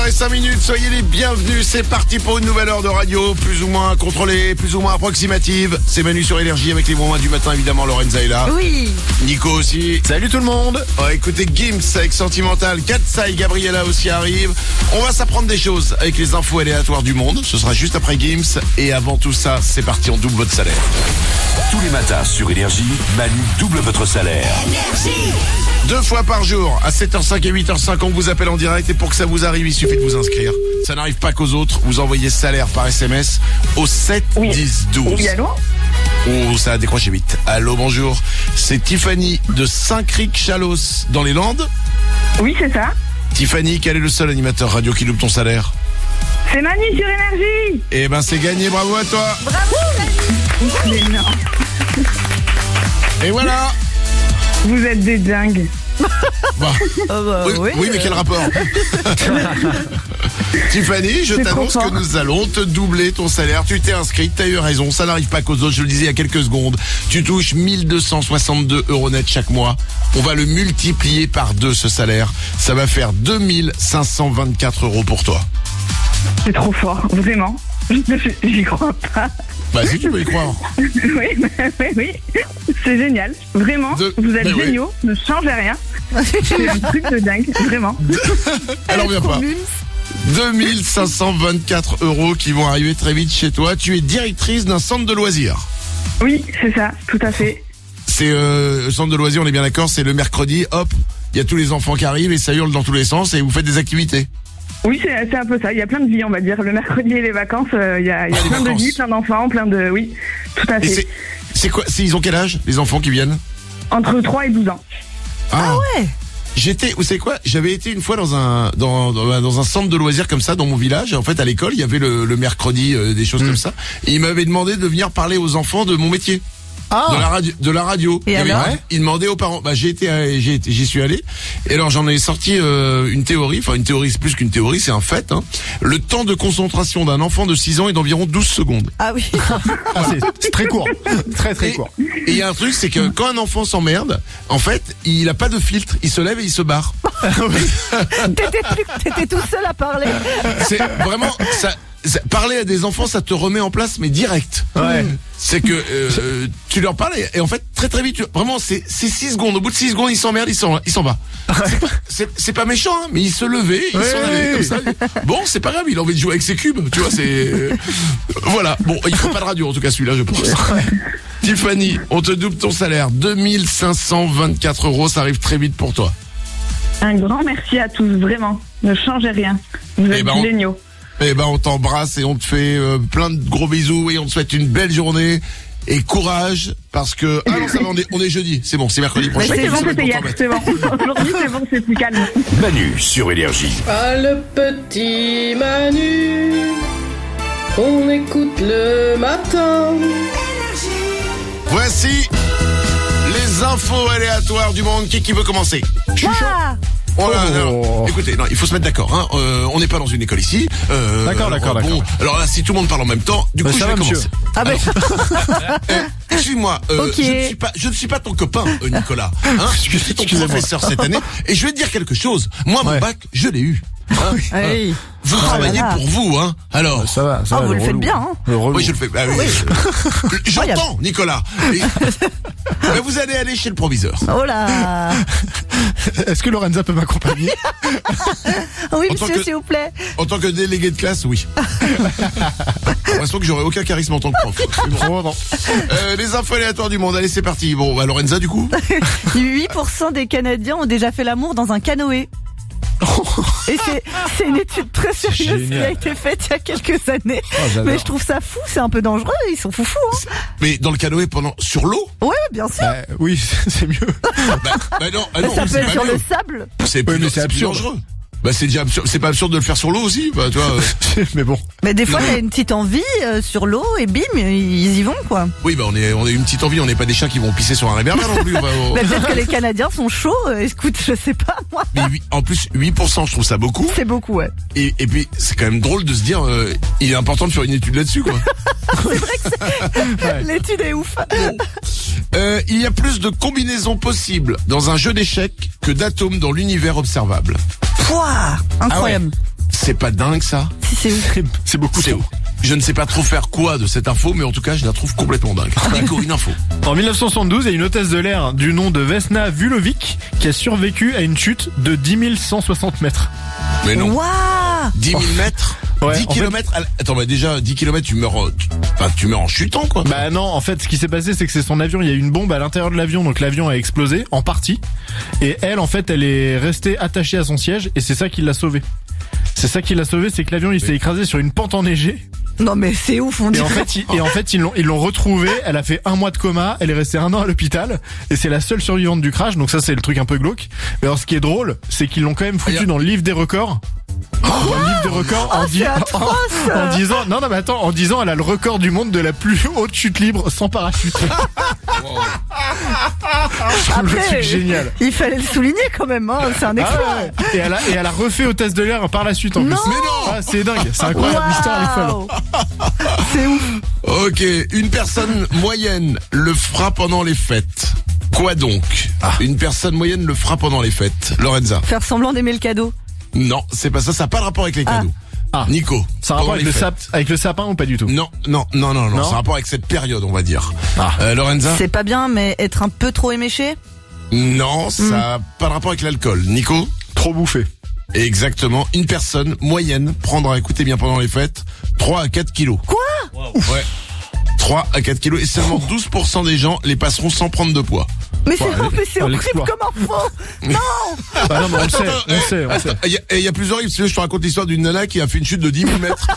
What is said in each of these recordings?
8h05, soyez les bienvenus, c'est parti pour une nouvelle heure de radio, plus ou moins contrôlée, plus ou moins approximative. C'est Manu sur Énergie avec les bons mois du matin, évidemment, Lorenza est là. Oui. Nico aussi. Salut tout le monde. Écoutez, Gims avec Sentimental, Katsa et Gabriella aussi arrivent. On va s'apprendre des choses avec les infos aléatoires du monde, ce sera juste après Gims. Et avant tout ça, c'est parti, on double votre salaire. Tous les matins sur Énergie, Manu double votre salaire. Énergie. 2 fois par jour, à 7h05 et 8h05, on vous appelle en direct et pour que ça vous arrive, il suffit de vous inscrire. Ça n'arrive pas qu'aux autres, vous envoyez salaire par SMS au 7 10 12. Oui, allô? Oh, ça a décroché vite. Allô, bonjour. C'est Tiffany de Saint-Cric-Chalos dans les Landes. Oui, c'est ça. Tiffany, quel est le seul animateur radio qui loupe ton salaire? C'est Manu sur Énergie. Eh ben, c'est gagné, bravo à toi. Bravo, Mais non, Et voilà. vous êtes des dingues. Bah, oui, mais quel rapport? Tiffany, je C'est t'annonce trop que fort. nous allons te doubler ton salaire. Tu t'es inscrite, t'as eu raison, ça n'arrive pas qu'aux autres, je le disais il y a quelques secondes. Tu touches 1262 € net chaque mois. On va le multiplier par 2 ce salaire. Ça va faire 2524 € pour toi. C'est trop fort, vraiment. J'y crois pas. Bah si tu peux y croire. Oui. C'est génial. Vraiment, De- vous êtes mais oui. géniaux. Ne changez rien. C'est un truc de dingue, vraiment. Alors viens pas. 2524 € qui vont arriver très vite chez toi. Tu es directrice d'un centre de loisirs. Oui, c'est ça, tout à fait. C'est le centre de loisirs, on est bien d'accord, c'est le mercredi, hop, il y a tous les enfants qui arrivent et ça hurle dans tous les sens et vous faites des activités. Oui, c'est un peu ça. Il y a plein de vies, on va dire. Le mercredi et les vacances, il y a les plein de vacances. vies, plein d'enfants, plein de... Oui, tout à Et fait. c'est quoi, ils ont quel âge, les enfants qui viennent? Entre 3 et 12 ans. Ah ouais. Vous savez quoi? J'avais été une fois dans un centre de loisirs comme ça, dans mon village. En fait, à l'école, il y avait le mercredi des choses comme ça. Et ils m'avaient demandé de venir parler aux enfants de mon métier. De la radio. Et Il y avait- alors Ils demandaient aux parents. Bah, j'y suis allé. Et alors, j'en ai sorti une théorie. Enfin, une théorie, c'est plus qu'une théorie, c'est un fait. Hein. Le temps de concentration d'un enfant de 6 ans est d'environ 12 secondes. Ah oui. C'est très court. Très Et court. et il y a un truc, c'est que quand un enfant s'emmerde, en fait, il a pas de filtre. Il se lève et il se barre. T'étais tout seul à parler. C'est vraiment parler à des enfants, ça te remet en place, mais direct. Ouais. C'est que tu leur parles et en fait très très vite, vraiment c'est 6 secondes. Au bout de 6 secondes, il s'emmerde, il s'en va. C'est pas méchant, hein, mais il se levait, il s'en allait comme ça. Bon, c'est pas grave, il a envie de jouer avec ses cubes, tu vois. C'est voilà. Bon, il faut pas de radio en tout cas celui-là, je pense. Tiffany, on te double ton salaire, 2524 €, ça arrive très vite pour toi. Un grand merci à tous, vraiment. Ne changez rien. Vous êtes ben, géniaux. Eh ben, on t'embrasse et on te fait plein de gros bisous et on te souhaite une belle journée et courage parce que non, ça va, on est jeudi, c'est bon, c'est mercredi prochain. Oui, c'est bon, Ça va c'était être hier, bon, c'est bon. Aujourd'hui, c'est bon, c'est plus calme. Manu sur Énergie. Ah, le petit Manu, on écoute le matin. Voici les infos aléatoires du monde. Qui veut commencer? Ah. Oh là, Oh. non. Écoutez, non, il faut se mettre d'accord. Hein. On n'est pas dans une école ici. D'accord. Alors là, si tout le monde parle en même temps, du coup, ça je vais va, monsieur. commencer. Ah ben. Excuse-moi, Ok. je ne suis pas ton copain, Nicolas. Hein, je suis ton Excusez-moi. professeur cette année. Et je vais te dire quelque chose. Moi, mon Ouais. bac, je l'ai eu. Hein. Hey. Vous Oh là travaillez là. pour vous, hein. Alors. Ça va. Ah, vous le faites relou. bien, hein. Le relou. Oui, je le fais. Bah, oui. J'entends, Nicolas. Mais vous allez aller chez le proviseur. Oh là. Est-ce que Lorenza peut m'accompagner? Oui, En tant monsieur, que- s'il vous plaît. En tant que délégué de classe, oui. J'ai l'impression que j'aurais aucun charisme en tant que prof. Mais bon. Oh non. Les infos aléatoires du monde. Allez, c'est parti. Bon, bah, Lorenza, du coup. 8% des Canadiens ont déjà fait l'amour dans un canoë. Et c'est une étude très sérieuse qui a Génial. été faite il y a quelques années. j'adore. Mais je trouve ça fou, c'est un peu dangereux, ils sont foufous. Hein. Mais dans le canoë sur l'eau? Ouais, bien sûr. Oui, c'est mieux. Bah non, ah non, Ça c'est peut être pas sur mieux. le sable. C'est Oui, plus, mais c'est c'est plus absurde. dangereux. Bah c'est déjà absurde. C'est pas absurde de le faire sur l'eau aussi, bah tu vois. Mais bon. Mais des fois, t'as une petite envie sur l'eau et bim, ils y vont, quoi. Oui, bah on est une petite envie. On n'est pas des chiens qui vont pisser sur un réverbère non plus. Mais peut-être que les Canadiens sont chauds. Écoute, je sais pas, moi. Mais en plus 8%, je trouve ça beaucoup. C'est beaucoup, ouais. Et puis c'est quand même drôle de se dire, il est important de faire une étude là-dessus, quoi. C'est vrai que l'étude est ouf. Il y a plus de combinaisons possibles dans un jeu d'échecs que d'atomes dans l'univers observable. Pouah, incroyable. C'est pas dingue ça? Si, c'est ouf. C'est beaucoup C'est trop. ouf. Je ne sais pas trop faire quoi de cette info, mais en tout cas, je la trouve complètement dingue. Nico, une info. En 1972, il y a une hôtesse de l'air du nom de Vesna Vulovic qui a survécu à une chute de 10 160 mètres. Mais non. Waouh. 10 000 mètres? Ouais, 10 en fait- kilomètres? Attends, bah déjà, 10 kilomètres, tu meurs en chutant, quoi. Bah non, en fait, ce qui s'est passé, c'est que c'est son avion. Il y a eu une bombe à l'intérieur de l'avion, donc l'avion a explosé en partie. Et elle, en fait, elle est restée attachée à son siège, et c'est ça qui l'a sauvée. C'est ça qui l'a sauvée, c'est que l'avion il s'est écrasé sur une pente enneigée. Non mais c'est ouf, on Et dirait. en fait, ils l'ont retrouvée. Elle a fait 1 mois de coma. Elle est restée 1 an à l'hôpital. Et c'est la seule survivante du crash. Donc ça, c'est le truc un peu glauque. Mais alors, ce qui est drôle, c'est qu'ils l'ont quand même foutu dans le livre des records. Dans le livre des records c'est atroce. en disant, non, mais attends, en disant, elle a le record du monde de la plus haute chute libre sans parachute. Je trouve le truc génial. Il fallait le souligner quand même, hein. C'est un exploit. Ah ouais. Et elle a refait hôtesse de l'air par la suite en Non. plus. Mais non. Ah, c'est dingue, c'est incroyable, l'histoire elle est folle. Waouh. C'est ouf. Ok, une personne moyenne le fera pendant les fêtes. Quoi donc? Une personne moyenne le fera pendant les fêtes. Lorenza? Faire semblant d'aimer le cadeau. Non, c'est pas ça, ça n'a pas de rapport avec les cadeaux. Ah. Nico? Ça a rapport pendant avec les avec le sapin ou pas du tout? Non, Non. ça a rapport avec cette période, on va dire. Lorenza? C'est pas bien, mais être un peu trop éméché. Non, ça n'a pas de rapport avec l'alcool. Nico? Trop bouffé. Exactement, une personne moyenne prendra, écoutez bien, pendant les fêtes, 3 à 4 kilos. Quoi? Ouais. 3 à 4 kilos, et seulement 12% des gens les passeront sans prendre de poids. Mais Bon, c'est on horrible l'exploite. comme info. Non. Bah non, mais on le sait, on sait. Attends, il y a plus horrible, si tu veux, je te raconte l'histoire d'une nana qui a fait une chute de 10 000 mètres.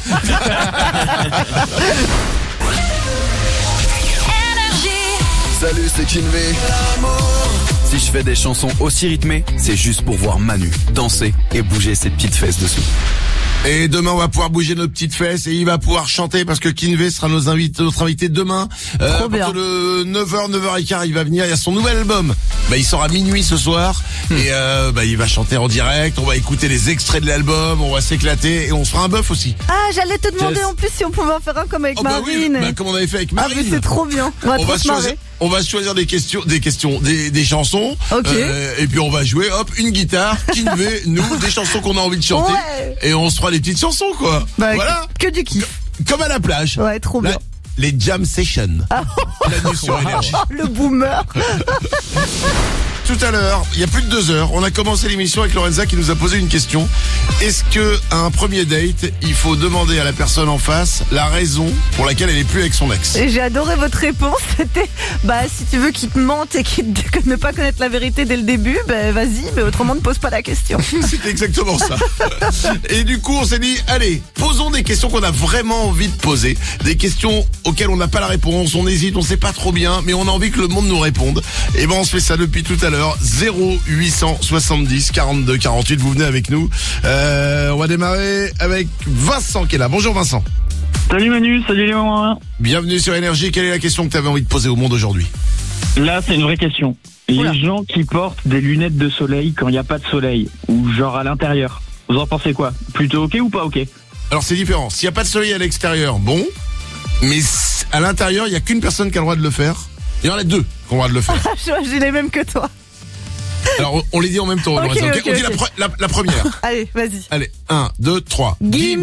Salut, c'est Kinvé. Si je fais des chansons aussi rythmées, c'est juste pour voir Manu danser et bouger ses petites fesses dessous. Et demain, on va pouvoir bouger nos petites fesses et il va pouvoir chanter parce que Kinvé sera notre invité demain. Trop bien. À partir de 9h, 9h15, il va venir. Il y a son nouvel album. Il sort à minuit ce soir. Et il va chanter en direct. On va écouter les extraits de l'album. On va s'éclater et on se fera un bœuf aussi. Ah, j'allais te demander Yes. en plus si on pouvait en faire un comme avec Oh bah oui, Marine. comme on avait fait avec Ah Marine. mais c'est trop bien. On va trop se marrer. On va choisir des chansons. Ok. Et puis on va jouer, hop, une guitare, Kinvé, nous, des chansons qu'on a envie de chanter. Ouais. Et on se fera des petites chansons, quoi. Bah, Voilà. que du kiff. Comme à la plage. Ouais, trop Là, bien. les jam sessions. La nuit sur Énergie. Oh, le boomer. Tout à l'heure, il y a plus de 2 heures, on a commencé l'émission avec Lorenza qui nous a posé une question. Est-ce que à un premier date, il faut demander à la personne en face la raison pour laquelle elle est plus avec son ex? Et j'ai adoré votre réponse. C'était, si tu veux qu'il te mente et qu'il ne pas connaître la vérité dès le début, vas-y, mais autrement ne pose pas la question. C'était exactement ça. Et du coup, on s'est dit, allez, posons des questions qu'on a vraiment envie de poser. Des questions auxquelles on n'a pas la réponse, on hésite, on sait pas trop bien, mais on a envie que le monde nous réponde. Et on se fait ça depuis tout à l'heure. 0870 42 48, vous venez avec nous. On va démarrer avec Vincent qui est là. Bonjour Vincent. Salut Manu, salut Léon. Bienvenue sur Énergie. Quelle est la question que tu avais envie de poser au monde aujourd'hui? Là, c'est une vraie question. Oula. Les gens qui portent des lunettes de soleil quand il n'y a pas de soleil, ou genre à l'intérieur, vous en pensez quoi? Plutôt ok ou pas ok? Alors c'est différent. S'il n'y a pas de soleil à l'extérieur, bon. Mais à l'intérieur, il n'y a qu'une personne qui a le droit de le faire. Il y en a 2 qui ont le droit de le faire. J'ai les mêmes que toi. Alors on les dit en même temps. Ok, Lorenza, ok. ok, On dit ok. la première. Allez, vas-y. Allez, 1, 2, 3. Gims.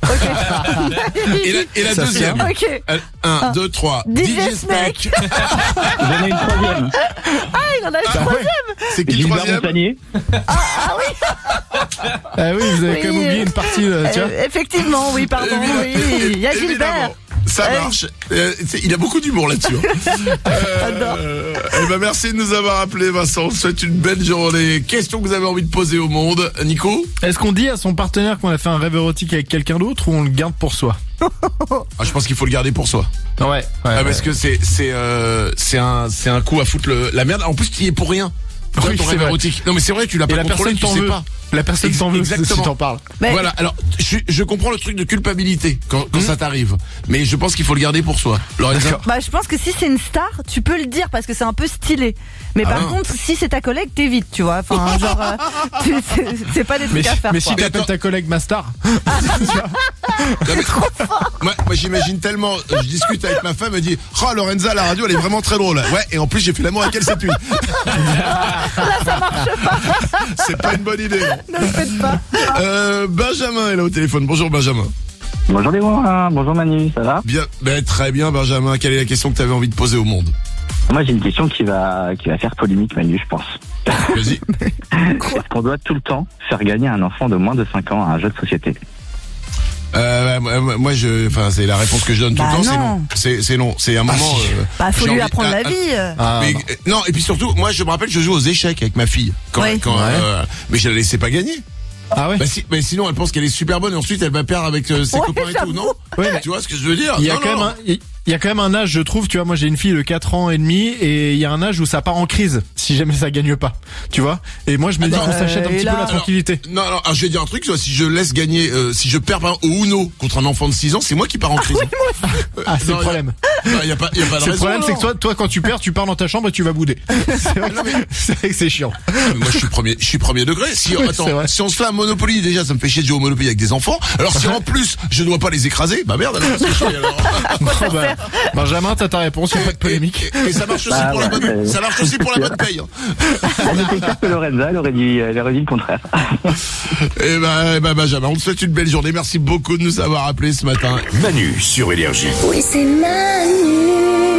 Et la Ça, deuxième. Ok. 1, 2, 3. DJ Snake. J'en ai une troisième. Ah, il en a le troisième. C'est qui le Gilbert troisième? Montagnier. Ah oui, vous avez Oui. quand même oublié une partie, tu vois. Effectivement, oui, pardon. Oui. Il y a Évidemment. Gilbert. Ça Ouais. marche. Il a beaucoup d'humour là-dessus. J'adore. Merci de nous avoir appelés, Vincent. On vous souhaite une belle journée. Question que vous avez envie de poser au monde. Nico? Est-ce qu'on dit à son partenaire qu'on a fait un rêve érotique avec quelqu'un d'autre ou on le garde pour soi? Je pense qu'il faut le garder pour soi. Ouais. Parce que c'est un coup à foutre la merde. En plus, tu y es pour rien. Oui, Ton c'est rêve vrai. érotique. Non, mais c'est vrai, tu l'as Et pas la contrôlé, personne tu t'en sais veut. pas. La personne t'en veut si Exactement. t'en parles. Mais- Voilà, alors je comprends le truc de culpabilité quand ça t'arrive, mais je pense qu'il faut le garder pour soi. Lorenza? Je pense que si c'est une star, tu peux le dire parce que c'est un peu stylé. Mais Ah par non. contre, si c'est ta collègue, t'évites, tu vois. Enfin, genre, c'est pas des Mais, trucs à faire. mais quoi. si t'appelles attends. ta collègue ma star, Non, mais- moi j'imagine tellement, je discute avec ma femme, elle dit « Oh Lorenza à la radio elle est vraiment très drôle ». Ouais, et en plus j'ai fait l'amour avec elle cette nuit. Là, ça marche pas. C'est pas une bonne idée. Ne le faites pas. Benjamin est là au téléphone. Bonjour Benjamin. Bonjour les gars, bonjour Manu, ça va? Bien, très bien Benjamin. Quelle est la question que tu avais envie de poser au monde? Moi j'ai une question qui va faire polémique Manu, je pense. Vas-y. Est-ce qu'on doit tout le temps faire gagner un enfant de moins de 5 ans à un jeu de société? Moi, c'est la réponse que je donne tout le temps. non. C'est non. C'est un moment. Faut j'ai lui envie- apprendre la vie. Mais, non, et puis surtout, moi, je me rappelle, je joue aux échecs avec ma fille. Mais je la laissais pas gagner. Ah ouais. Mais sinon, elle pense qu'elle est super bonne et ensuite elle va perdre avec ses copains et tout, non? Ouais, mais tu vois ce que je veux dire? il y a quand même un âge, je trouve, tu vois, moi j'ai une fille de 4 ans et demi et il y a un âge où ça part en crise si jamais ça gagne pas, tu vois. Et moi je me dis qu'on s'achète un petit peu la tranquillité. Non, je vais dire un truc, tu vois, si je laisse gagner, si je perds par exemple, au Uno contre un enfant de 6 ans, c'est moi qui pars en crise. C'est le problème. Il y a pas de raison. Le problème, c'est que toi quand tu perds, tu pars dans ta chambre et tu vas bouder. C'est vrai que c'est chiant. Mais moi je suis premier degré. Si on se fait un Monopoly, déjà ça me fait chier de jouer au Monopoly avec des enfants. Alors si en plus je dois pas les écraser, bah merde alors c'est chier alors. Benjamin, t'as ta réponse, il n'y a pas de polémique. Et ça marche aussi pour la bonne, ça marche aussi pour la bonne paye. On était clair que Lorenza, elle aurait dit le contraire. Et bah Benjamin, on te souhaite une belle journée. Merci beaucoup de nous avoir appelés ce matin. Manu sur Énergie. Oui, c'est Manu.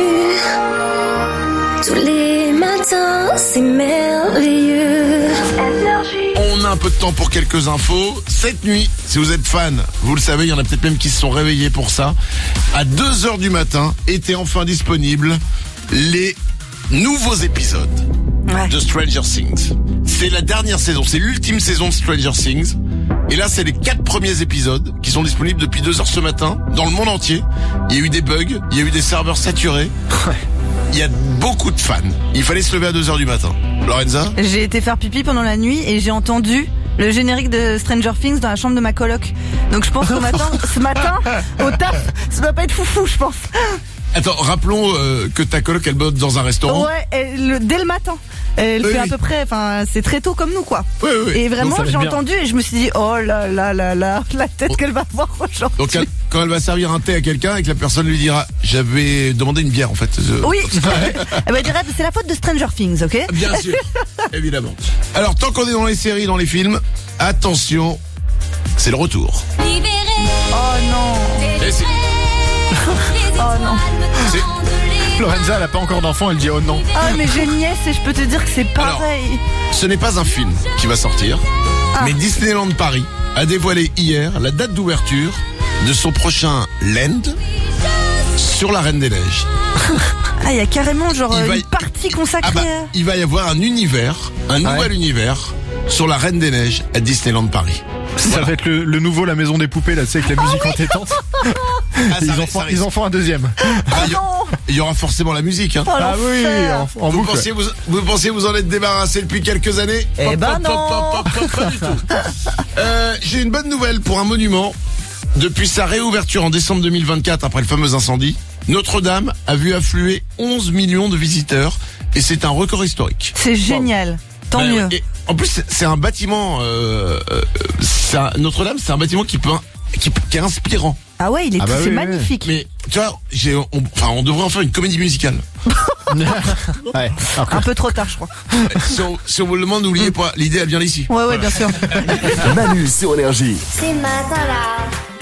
Tous les matins, c'est merveilleux. On a un peu de temps pour quelques infos. Cette nuit, si vous êtes fan, vous le savez, il y en a peut-être même qui se sont réveillés pour ça. À 2h du matin, étaient enfin disponibles les nouveaux épisodes de Stranger Things. C'est la dernière saison, c'est l'ultime saison de Stranger Things. Et là, c'est les 4 premiers épisodes qui sont disponibles depuis 2h ce matin, dans le monde entier. Il y a eu des bugs, il y a eu des serveurs saturés. Il y a beaucoup de fans. Il fallait se lever à 2h du matin. Lorenza? J'ai été faire pipi pendant la nuit et j'ai entendu le générique de Stranger Things dans la chambre de ma coloc. Donc je pense ce matin, au taf, ça doit pas être foufou, je pense. Attends, rappelons que ta coloc, elle bosse dans un restaurant. Ouais, dès le matin. Elle fait à peu près, c'est très tôt comme nous, quoi. Oui. Et vraiment, Donc, j'ai entendu et je me suis dit, oh là là là là, la tête qu'elle va avoir aujourd'hui. Donc quand elle va servir un thé à quelqu'un et que la personne lui dira, j'avais demandé une bière en fait. Oui, elle va dire, c'est la faute de Stranger Things, ok? Bien sûr, évidemment. Alors tant qu'on est dans les séries, dans les films, attention, c'est le retour. Oh non. Et c'est- Oh non. Lorenza, elle a pas encore d'enfant, elle dit oh non. Ah mais j'ai une nièce et je peux te dire que c'est pareil. Ce n'est pas un film qui va sortir, mais Disneyland Paris a dévoilé hier la date d'ouverture de son prochain Land sur la Reine des Neiges. Ah, il y a carrément une partie consacrée. Il va y avoir un univers, un nouvel univers sur la Reine des Neiges à Disneyland Paris. Ça va être le nouveau La Maison des Poupées, là, tu sais, avec la musique entêtante. Ils en font un deuxième. Il y aura forcément la musique. Hein. Ah oui, en vous boucle. pensez vous en êtes débarrassé depuis quelques années? Eh ben non. Pas du tout. J'ai une bonne nouvelle pour un monument. Depuis sa réouverture en décembre 2024 après le fameux incendie, Notre-Dame a vu affluer 11 millions de visiteurs et c'est un record historique. C'est génial. Tant mieux. Et en plus, c'est un bâtiment. Notre-Dame, c'est un bâtiment qui est inspirant. Ah ouais, c'est magnifique. Mais tu vois, on devrait en faire une comédie musicale. Ouais. Un peu trop tard, je crois. Si on vous le demande, n'oubliez pas, l'idée elle vient d'ici. Ouais, bien sûr. Manu sur Énergie. Ces matins-là,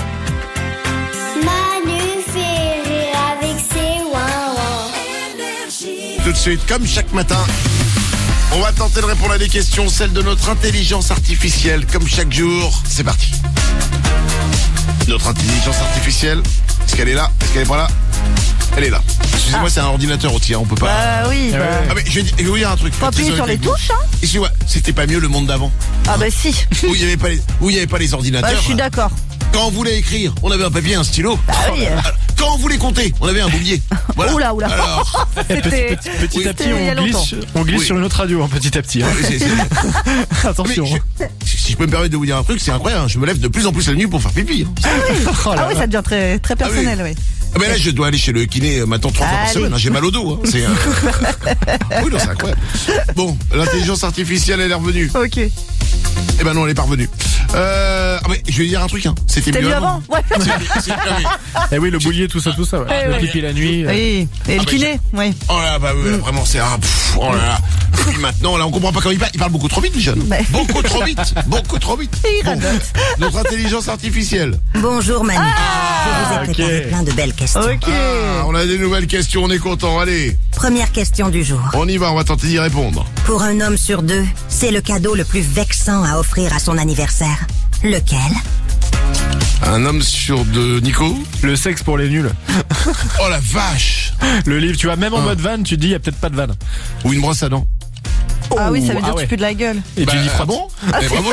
Manu fait rire avec ses ouin-ouin. Tout de suite, comme chaque matin, on va tenter de répondre à des questions, celles de notre intelligence artificielle, comme chaque jour. C'est parti. Notre intelligence artificielle, est-ce qu'elle est là? Est-ce qu'elle est pas là? Elle est là. Excusez-moi, c'est un ordinateur aussi, hein, on peut pas... Bah oui. Ah mais je vais vous dire un truc. Faut appuyer sur les touches, hein. Excusez-moi, c'était pas mieux le monde d'avant? Ah bah si. Où il y avait pas les ordinateurs. Bah, je suis d'accord. Quand on voulait écrire, on avait un papier, un stylo. Bah oui. Quand on voulait compter, on avait un boulier. Voilà. Oula. Alors, C'était Petit à petit, il y a on glisse sur une autre radio, hein, petit à petit. Hein. Attention. Si je peux me permettre de vous dire un truc, c'est incroyable. Hein, je me lève de plus en plus la nuit pour faire pipi. Hein. Ah oui, ça devient très, très personnel, oui. Ah ben là, je dois aller chez le kiné maintenant 3 fois par semaine. Hein, j'ai mal au dos. Hein. C'est oui, non, c'est incroyable. Bon, l'intelligence artificielle, elle est revenue. Ok. Eh ben non, elle est pas revenue. Mais je vais dire un truc. Hein. C'était mieux avant. Ouais. Eh oui, le boulier, tout ça, ouais. Le pipi la nuit. Oui. Et le kiné, oui. Oh là, bah oui, vraiment, c'est oh là là. Et puis maintenant, là, on comprend pas comment il parle. Il parle beaucoup trop vite, le jeune. Ouais. Beaucoup trop vite. Beaucoup trop vite. Et il Bon. radote. Notre intelligence artificielle. Bonjour Manu. Je vous ai préparé ok. plein de belles questions. Ok. Ah, on a des nouvelles questions, on est content. Allez, Première question du jour. on y va, on va tenter d'y répondre. Pour un homme sur deux, c'est le cadeau le plus vexant à offrir à son anniversaire. Lequel? Un homme sur deux, Nico. Le sexe pour les nuls. Oh la vache. Le livre, tu vois, même en mode van, tu te dis, il y a peut-être pas de van. Ou une brosse à dents. Ah oui, ça veut dire que ouais. tu peux de la gueule. Et tu dis, ah bon bravo,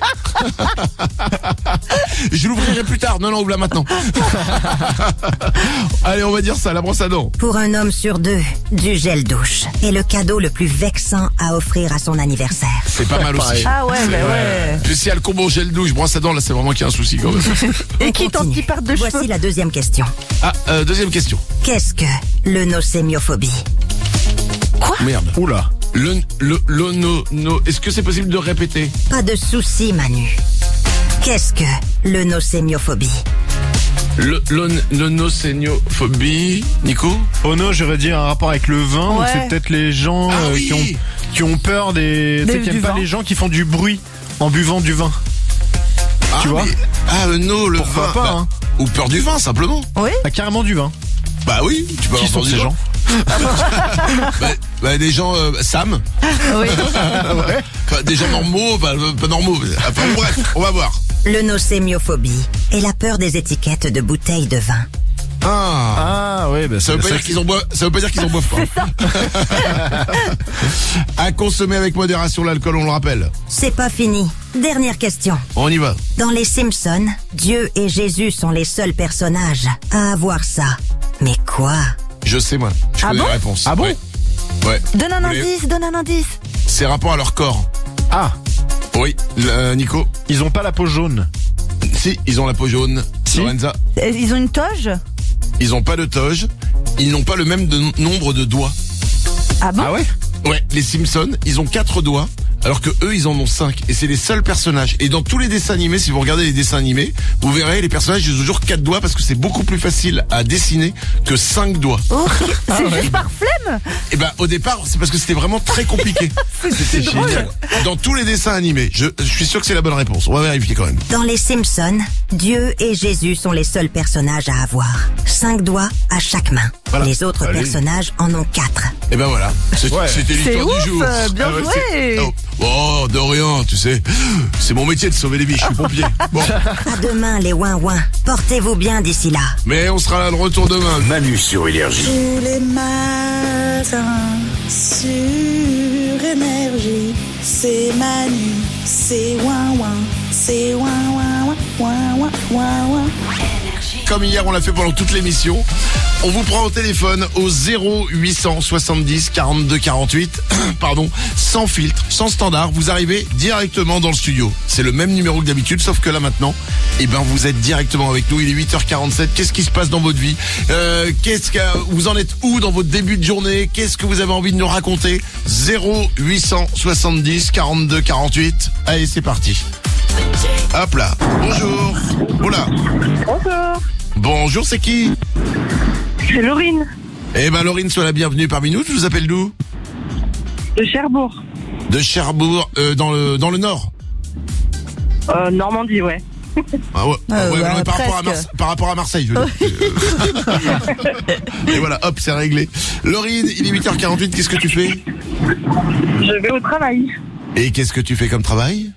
je l'ouvrirai plus tard. Non, ouvre-la maintenant. Allez, on va dire ça, la brosse à dents. Pour un homme sur deux, du gel douche est le cadeau le plus vexant à offrir à son anniversaire. C'est pas mal aussi. Ah ouais, mais ouais. Puis si y a le combo gel douche, brosse à dents, là, c'est vraiment qu'il y a un souci quand même. Et qui tente qui perd de Voici cheveux? la deuxième question. Ah, deuxième question. Qu'est-ce que l'onosémiophobie? Merde. Oula. Est-ce que c'est possible de répéter? Pas de souci, Manu. Qu'est-ce que l'onosémiophobie? L'onosémiophobie, Nico? Oh non, j'aurais dit un rapport avec le vin, donc Ouais. c'est peut-être les gens Ah oui. qui ont peur des... Tu sais, qui du aiment pas vin. les gens qui font du bruit en buvant du vin. Tu vois? Le Pourquoi vin. pas, hein. Ou peur du vin, simplement. Oui. Ah, carrément du vin. Bah oui, tu peux Qui avoir sont peur ces du vin. gens? Des gens, Sam. Oui. Enfin, des gens normaux, pas normaux. Enfin, bref, on va voir. L'onosémiophobie est la peur des étiquettes de bouteilles de vin. Ah. Ah ouais, bah Ça veut pas dire qu'ils en boivent, ça veut pas dire qu'ils en boivent pas. À consommer avec modération l'alcool, on le rappelle. C'est pas fini. Dernière question. On y va. Dans les Simpsons, Dieu et Jésus sont les seuls personnages à avoir ça. Mais quoi? Je sais, moi. Je Ah connais bon la réponse. Ah bon? Ouais. Donne un Vous voulez- indice, donne un indice. C'est rapport à leur corps. Ah, Oui, Nico. ils ont pas la peau jaune. Si, ils ont la peau jaune. Si. Lorenza. Ils ont une toge? Ils ont pas de toge. Ils n'ont pas le même nombre de doigts. Ah bon? Ah ouais? Ouais, les Simpsons, ils ont 4 doigts, alors que eux, ils en ont 5. Et c'est les seuls personnages. Et dans tous les dessins animés, si vous regardez les dessins animés, vous verrez, les personnages, ils ont toujours 4 doigts parce que c'est beaucoup plus facile à dessiner que 5 doigts. Ok. C'est juste par flemme? Et ben, au départ, c'est parce que c'était vraiment très compliqué. C'est drôle. Dans tous les dessins animés, je suis sûr que c'est la bonne réponse. On va vérifier quand même. Dans les Simpsons, Dieu et Jésus sont les seuls personnages à avoir 5 doigts à chaque main. Voilà. Les autres Allez. personnages en ont 4. Et ben voilà, c'était C'est l'histoire ouf, du jour. bien ouais, joué. c'est- Oh, de rien, tu sais. C'est mon métier de sauver les vies, je suis pompier. Bon, À demain les ouin-ouin. Portez-vous bien d'ici là. mais on sera là de retour demain. Manu sur Énergie. Tous les matins sur Énergie, c'est Manu, c'est ouin-ouin, c'est ouin-ouin, ouin-ouin, ouin-ouin. Comme hier, on l'a fait pendant toute l'émission. On vous prend au téléphone au 0870 42 48, pardon, sans filtre, sans standard. Vous arrivez directement dans le studio. C'est le même numéro que d'habitude, sauf que là maintenant, vous êtes directement avec nous. Il est 8h47. Qu'est-ce qui se passe dans votre vie? Vous en êtes où dans votre début de journée? Qu'est-ce que vous avez envie de nous raconter? 0870 42 48. Allez, c'est parti. Hop là. Bonjour. Oula. Bonjour, Bonjour, c'est qui? c'est Laurine Laurine, sois la bienvenue parmi nous. Tu nous appelles d'où? de Cherbourg. De Cherbourg, dans le nord. Normandie, ouais. Ah ouais, ouais, par rapport à Marseille, je veux dire. Et voilà, hop, c'est réglé. Laurine, il est 8h48, qu'est-ce que tu fais? Je vais au travail. Et qu'est-ce que tu fais comme travail?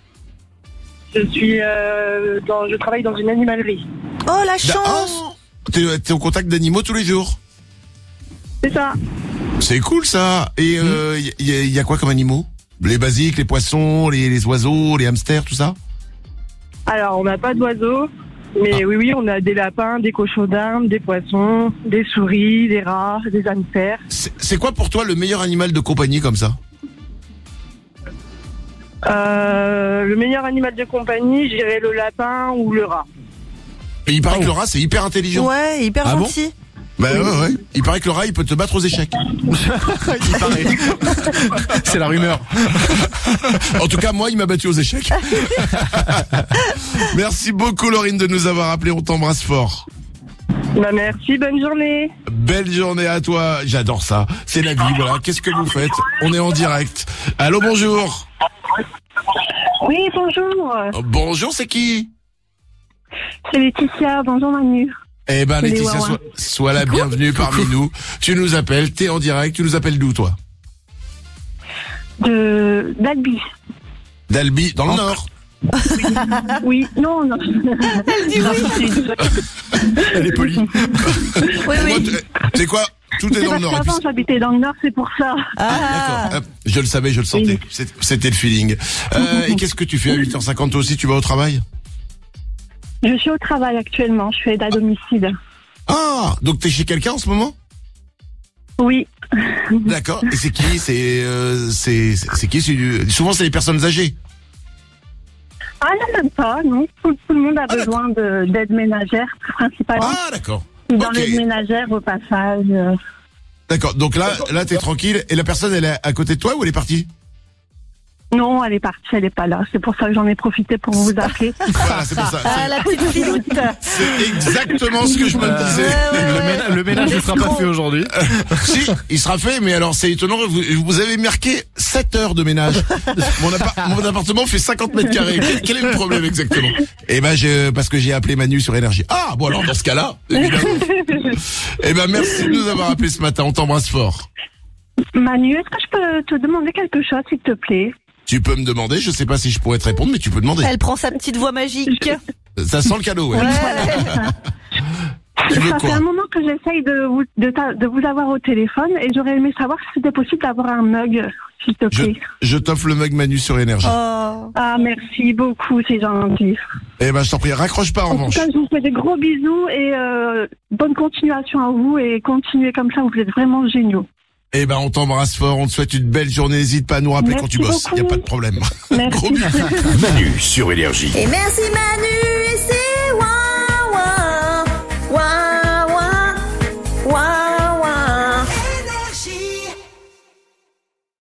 Je travaille dans une animalerie. Oh, la chance. T'es au contact d'animaux tous les jours? C'est ça. C'est cool ça. Et il y a quoi comme animaux? Les basiques, les poissons, les oiseaux, les hamsters, tout ça? Alors, on n'a pas d'oiseaux, mais oui, on a des lapins, des cochons d'Inde, des poissons, des souris, des rats, des hamsters. C'est quoi pour toi le meilleur animal de compagnie comme ça? Le meilleur animal de compagnie, je dirais le lapin ou le rat. Et il paraît que le rat c'est hyper intelligent. Ouais, hyper Ah bon? gentil. Bah ouais. Il paraît que le rat il peut te battre aux échecs. Il paraît. C'est la rumeur. En tout cas, moi, il m'a battu aux échecs. Merci beaucoup, Laurine, de nous avoir appelé. On t'embrasse fort. Bah merci, bonne journée. Belle journée à toi. J'adore ça. C'est la vie, voilà. Qu'est-ce que vous faites? On est en direct. Allô, bonjour. Oui, bonjour. Bonjour, c'est qui? C'est Laetitia, bonjour Manu. Eh ben, C'est les Laetitia, Wawa. sois la bienvenue parmi nous. Tu nous appelles, t'es en direct. Tu nous appelles d'où, toi? D'Albi. D'Albi, dans le Nord. Oui, non. Elle dit oui. Elle est polie. Oui, oui. C'est quoi? Tout est C'est dans le parce Nord. qu'avant j'habitais dans le Nord, c'est pour ça. Ah. D'accord. Je le savais, je le sentais. C'était le feeling. Et qu'est-ce que tu fais à 8h50 toi aussi? Tu vas au travail? Je suis au travail actuellement, je suis aide à domicile. Ah, donc t'es chez quelqu'un en ce moment? Oui. D'accord. Et c'est qui? C'est qui? Souvent c'est les personnes âgées. Ah non, même pas, non. Tout le monde a besoin d'aide ménagère, principalement. Ah, d'accord. Dans Ok. l'aide ménagère, au passage. D'accord. Donc là t'es tranquille. Et la personne, elle est à côté de toi ou elle est partie? Non, elle est partie, elle est pas là. C'est pour ça que j'en ai profité pour vous appeler. Voilà, c'est pour ça. Ah, la petite filoute. C'est exactement ce que je me disais. Le ménage ne sera pas fait aujourd'hui. Si, il sera fait, mais alors c'est étonnant, vous avez marqué 7 heures de ménage. Mon appartement fait 50 mètres carrés. Quel est le problème exactement? Eh ben, parce que j'ai appelé Manu sur Énergie. Ah, bon alors dans ce cas-là, évidemment. Eh ben, merci de nous avoir appelé ce matin, on t'embrasse fort. Manu, est-ce que je peux te demander quelque chose, s'il te plaît? Tu peux me demander, je sais pas si je pourrais te répondre, mais tu peux demander. Elle prend sa petite voix magique. Ça sent le cadeau, ouais. Tu veux Ça fait quoi? un moment que j'essaye de vous avoir au téléphone et j'aurais aimé savoir si c'était possible d'avoir un mug, s'il te plaît. Je t'offre le mug Manu sur Énergie. Oh. Ah, merci beaucoup, c'est gentil. Eh ben, je t'en prie, raccroche pas en En tout revanche. cas, je vous fais des gros bisous et bonne continuation à vous et continuez comme ça, vous êtes vraiment géniaux. Eh ben, on t'embrasse fort, on te souhaite une belle journée, n'hésite pas à nous rappeler Merci quand tu bosses, beaucoup. y a pas de problème. Merci. Manu sur Énergie. Et merci Manu.